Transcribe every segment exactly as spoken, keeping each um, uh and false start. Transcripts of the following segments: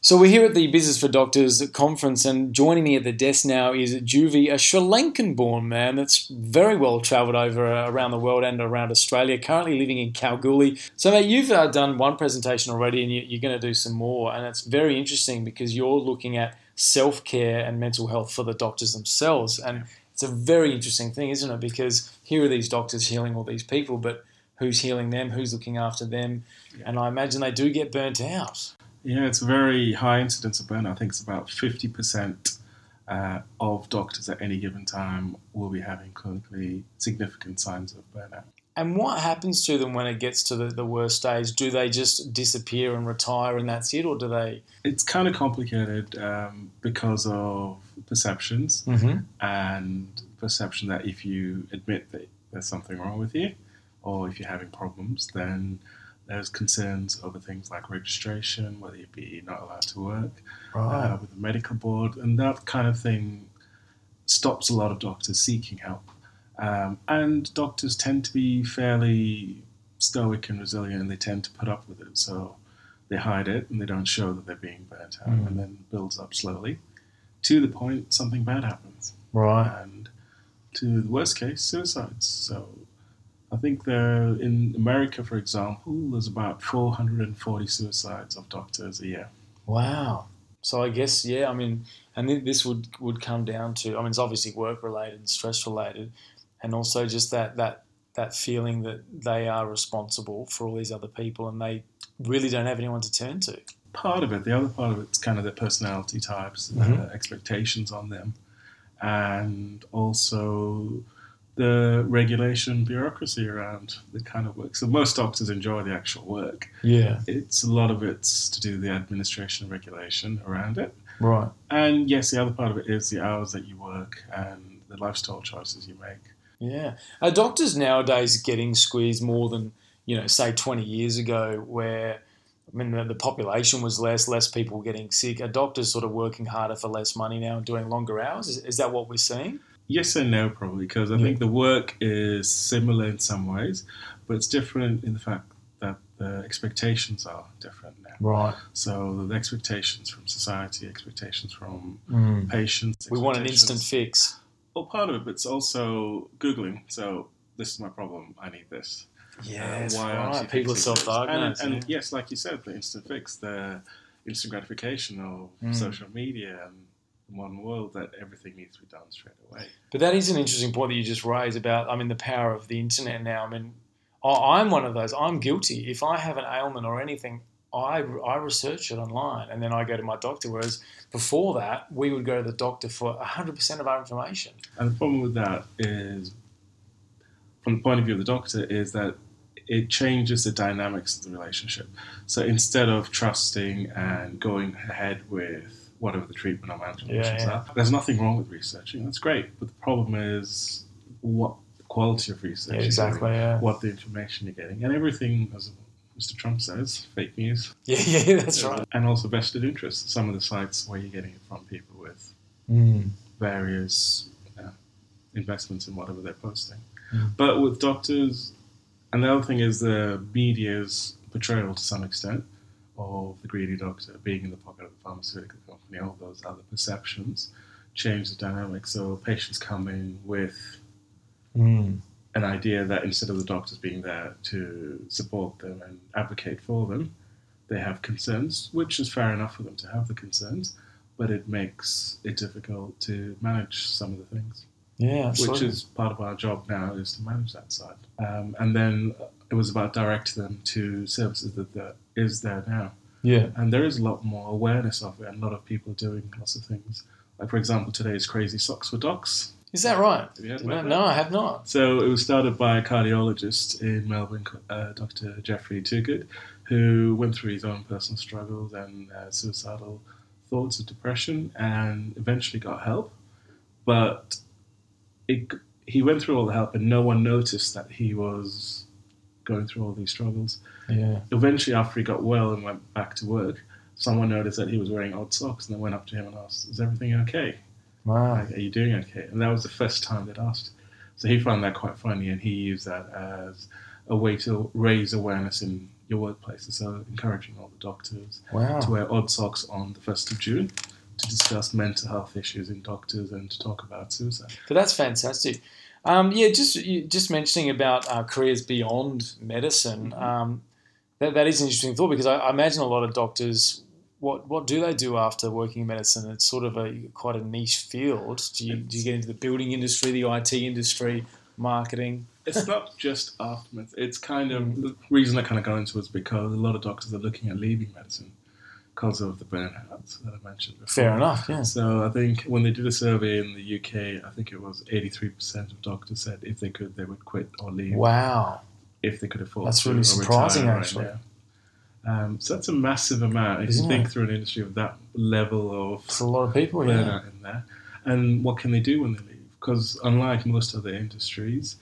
So we're here at the Business for Doctors conference, and joining me at the desk now is Juvi, a Sri Lankan-born man that's very well travelled over uh, around the world and around Australia, currently living in Kalgoorlie. So mate, you've uh, done one presentation already and you, you're going to do some more, and it's very interesting because you're looking at self-care and mental health for the doctors themselves. And it's a very interesting thing, isn't it? Because here are these doctors healing all these people, but who's healing them? Who's looking after them? Yeah. And I imagine they do get burnt out. Yeah, it's a very high incidence of burnout. I think it's about fifty percent uh, of doctors at any given time will be having clinically significant signs of burnout. And what happens to them when it gets to the, the worst stage? Do they just disappear and retire and that's it, or do they... It's kind of complicated um, because of perceptions mm-hmm. and perception that if you admit that there's something wrong with you or if you're having problems, then there's concerns over things like registration, whether you be not allowed to work right. uh, with the medical board, and that kind of thing stops a lot of doctors seeking help. Um, and doctors tend to be fairly stoic and resilient, and they tend to put up with it. So they hide it and they don't show that they're being burnt out, mm. and then it builds up slowly to the point something bad happens. Right. And to the worst case, suicides. So I think there, in America, for example, there's about four hundred forty suicides of doctors a year. Wow. So I guess, yeah, I mean, and this would, would come down to, I mean, it's obviously work-related and stress-related, and also just that, that, that feeling that they are responsible for all these other people and they really don't have anyone to turn to. Part of it. The other part of it's kind of their personality types, mm-hmm. uh, expectations on them, and also the regulation bureaucracy around the kind of work. So most doctors enjoy the actual work. Yeah. It's a lot of it's to do with the administration and regulation around it. Right. And yes, the other part of it is the hours that you work and the lifestyle choices you make. Yeah. Are doctors nowadays getting squeezed more than, you know, say twenty years ago where, I mean, the, the population was less, less people getting sick? Are doctors sort of working harder for less money now and doing longer hours? Is, is that what we're seeing? Yes and no, probably, because I yeah. think the work is similar in some ways, but it's different in the fact that the expectations are different now. Right. So the expectations from society, expectations from mm. patients. We want an instant fix. Well, part of it, but it's also Googling. So this is my problem. I need this. Yes, uh, why right. People are self-diagnosed. And, and yeah. yes, like you said, the instant fix, the instant gratification of mm. social media and the modern world, that everything needs to be done straight away. But that is an interesting point that you just raised about, I mean, the power of the internet now. I mean, I'm one of those. I'm guilty. If I have an ailment or anything, I, I research it online and then I go to my doctor, whereas before that, we would go to the doctor for one hundred percent of our information. And the problem with that is, from the point of view of the doctor, is that it changes the dynamics of the relationship. So instead of trusting and going ahead with whatever the treatment or management yeah, options yeah. are, there's nothing wrong with researching. That's great. But the problem is what the quality of research yeah, exactly, is, yeah. what the information you're getting. And everything, as Mister Trump says, fake news. Yeah, yeah, that's right. And also vested interests. Some of the sites where you're getting it from people with mm. various uh, investments in whatever they're posting. Mm. But with doctors, and the other thing is the media's portrayal to some extent of the greedy doctor being in the pocket of the pharmaceutical company, all those other perceptions change the dynamic. So patients come in with mm. an idea that instead of the doctors being there to support them and advocate for them, they have concerns, which is fair enough for them to have the concerns, but it makes it difficult to manage some of the things. Yeah, absolutely. Which is part of our job now, is to manage that side. Um, and then it was about directing them to services that there is there now. Yeah. And there is a lot more awareness of it, and a lot of people doing lots of things. Like, for example, today's Crazy Socks for Docs. Is that right? Have you heard no, about no, that? I have not. So it was started by a cardiologist in Melbourne, uh, Doctor Jeffrey Toogood, who went through his own personal struggles and uh, suicidal thoughts of depression and eventually got help. But it, he went through all the help and no one noticed that he was going through all these struggles. Yeah. Eventually, after he got well and went back to work, someone noticed that he was wearing odd socks and they went up to him and asked, "Is everything okay? Wow. Like, are you doing okay?" And that was the first time they'd asked. So he found that quite funny, and he used that as a way to raise awareness in your workplaces. So encouraging all the doctors Wow. to wear odd socks on the first of June to discuss mental health issues in doctors and to talk about suicide. But that's fantastic. Um, yeah, just just mentioning about uh, careers beyond medicine. Mm-hmm. Um, that that is an interesting thought because I, I imagine a lot of doctors. What what do they do after working in medicine? It's sort of a quite a niche field. Do you do you get into the building industry, the I T industry, marketing? It's not just aftermath. It's kind of mm. the reason I kind of got into it is because a lot of doctors are looking at leaving medicine because of the burnout that I mentioned before. Fair enough, yeah. So I think when they did a survey in the U K, I think it was eighty-three percent of doctors said if they could, they would quit or leave. Wow. If they could afford that's to. That's really surprising, actually. Right um, so that's a massive amount. If Isn't you think it? through an industry of that level of... It's a lot of people, yeah. in there. And what can they do when they leave? Because unlike most other industries,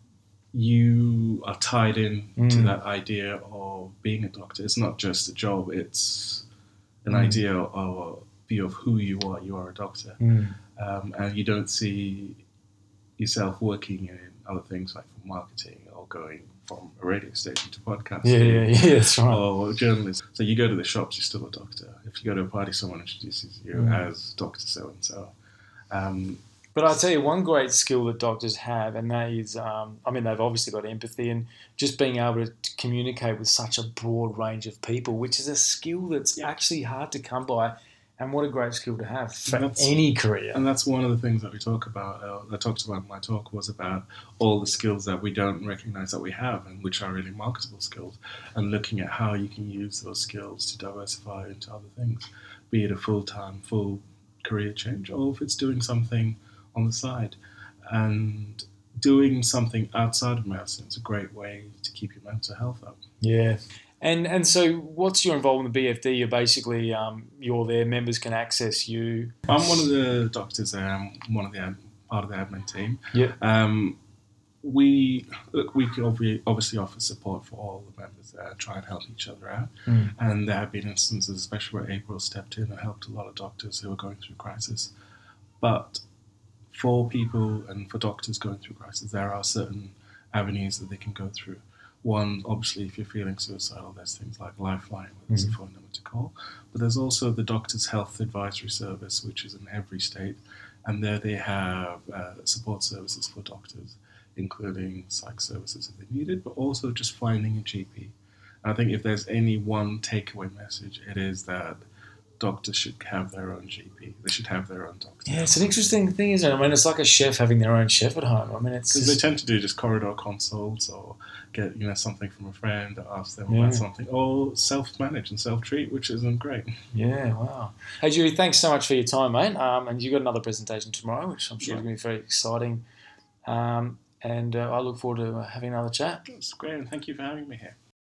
you are tied in mm. to that idea of being a doctor. It's not just a job, it's an mm. idea or a view of who you are. You are a doctor. Mm. Um, and you don't see yourself working in other things like marketing or going from a radio station to podcasting. Yeah, yeah, yeah, that's right. Or journalism. So you go to the shops, you're still a doctor. If you go to a party, someone introduces you mm. as Doctor So-and-so. Um, But I'll tell you one great skill that doctors have, and that is, um, I mean, they've obviously got empathy and just being able to communicate with such a broad range of people, which is a skill that's yeah. actually hard to come by. And what a great skill to have for any career. And that's one of the things that we talk about, uh, I talked about in my talk, was about all the skills that we don't recognize that we have and which are really marketable skills, and looking at how you can use those skills to diversify into other things, be it a full-time, full career change, or if it's doing something on the side. And doing something outside of medicine is a great way to keep your mental health up. Yeah. And and so what's your involvement in the B F D? You're basically, um, you're there, members can access you. I'm one of the doctors there. I'm one of the ad, part of the admin team. Yeah. Um, we look, we obviously offer support for all the members there, try and help each other out. Mm. And there have been instances, especially where April stepped in and helped a lot of doctors who are going through crisis. But for people and for doctors going through crisis, there are certain avenues that they can go through. One, obviously, if you're feeling suicidal, there's things like Lifeline, which is mm-hmm. a phone number to call. But there's also the Doctors' Health Advisory Service, which is in every state. And there they have uh, support services for doctors, including psych services if they need it, but also just finding a G P. And I think if there's any one takeaway message, it is that doctors should have their own G P. They should have their own doctor. Yeah, it's an interesting thing, isn't it? I mean, it's like a chef having their own chef at home. I mean, it's because just... they tend to do just corridor consults or get you know something from a friend or ask them yeah. about something, or self-manage and self-treat, which isn't great. Yeah, wow. Hey, Judy, thanks so much for your time, mate. Um, and you've got another presentation tomorrow, which I'm sure yeah. is going to be very exciting. Um, and uh, I look forward to having another chat. That's great, and thank you for having me here.